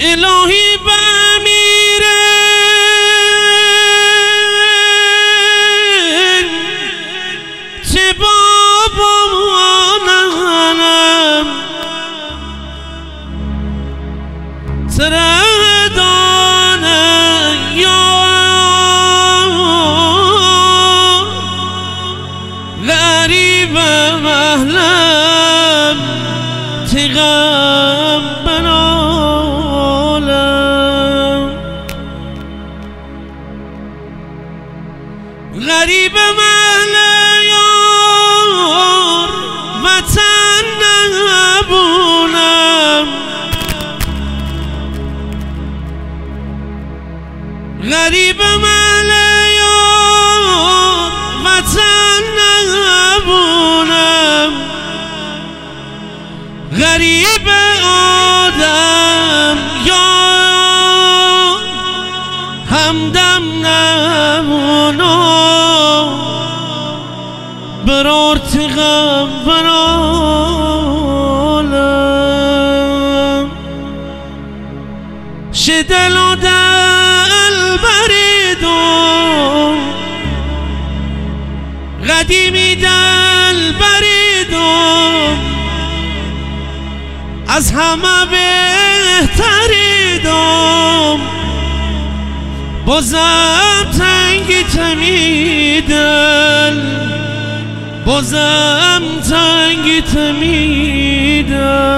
الهی بمیره چه بابامانم تردانه یار غریب محلم تغم بنالم غریب محل یار وطن نبونم غریب محل یار وطن نبونم غریب آدم یا همدم نمونم برار تغم برالم شدل و دل بریدم قدیمی دل بریدم از همه بهتریدم بازم تنگی تمیدل بازم تنگی تمیدل